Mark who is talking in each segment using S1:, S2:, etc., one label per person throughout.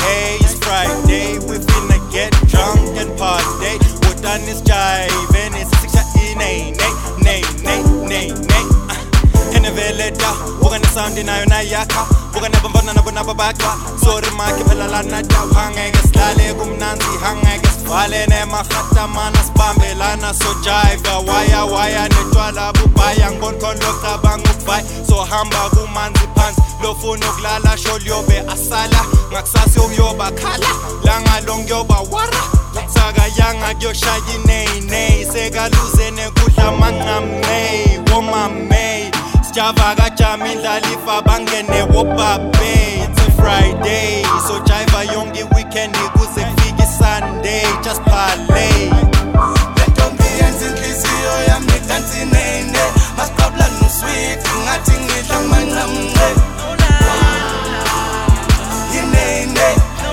S1: hey, it's Friday, we finna get drunk and party. What done is jive and it's six nay, nay, nay, nay, nay. Eneveleta, we're gonna sound in Ayaka, we're gonna never run another back. Sorry, my Capelana, hang against Lale, Gumnanzi, hang against Valene, Mahata, Manas, Bambelana, so jive, wire, Netwala, Bubayang, Bonkon, Loka, Bangubai, so Hamba, Gumanzi pants, Lofuno, Glala, Sholyobe, Asala, Maxasio, Yoba, Kala, Langa, Long Yoba, Wara, Saga, Yanga, Yoshayi, nay, Sega, Luzene, Kuta, Manga, May, Woman, May. Java Jamila Lifa Bangene Wopa Bay. It's a Friday, so Java Yongi weekend ikuze fiki Sunday, just parlay.
S2: Let don't be enzinhliziyo yami dansi nene. Masipabla no sweet, ngathi ngidla manqamne. Yinene.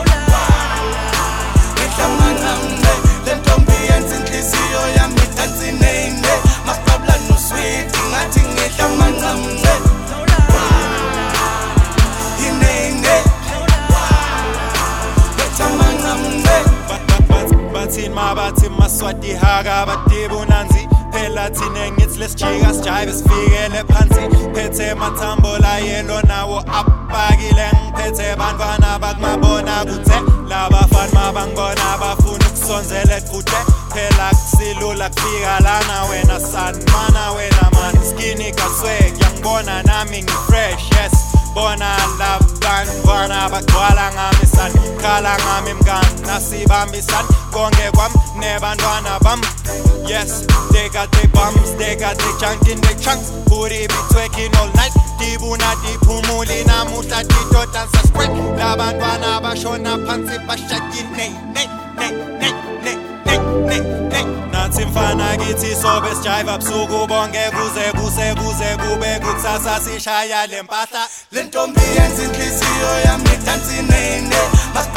S2: Ngidla manqamne. Let don't be enzinhliziyo yami dansi nene. Masipabla no sweet, ngathi ngidla manqamne.
S1: Bathi maswati haga bati bunanzi phela thine ngithi lesijika sijive sifikele phansi phethe mathambo la yelo nawo apakile ngiphethe bantwana bakumabona kuthe labafana mabangibona bafuna ukusonzela eqhude phela kusilula kufika lana wena sanmana wena man skinny kaswe ngiyangibona nami ngifresh yes bona labantwana bagcwala ngami san khala ngami mngani nasibambisana konke kwami nebantwana bam yes they got their bums they got their junk in their trunks booty be twerking all night dibuna diphumuli namuhla didota sasquat labantwana bashona phansi bashayine nathi mfana kithi sobe sijive busuku bonke kuze kube kusasa sishaya lempahla
S2: Le ntombi yenza inhliziyo yami dansi nene.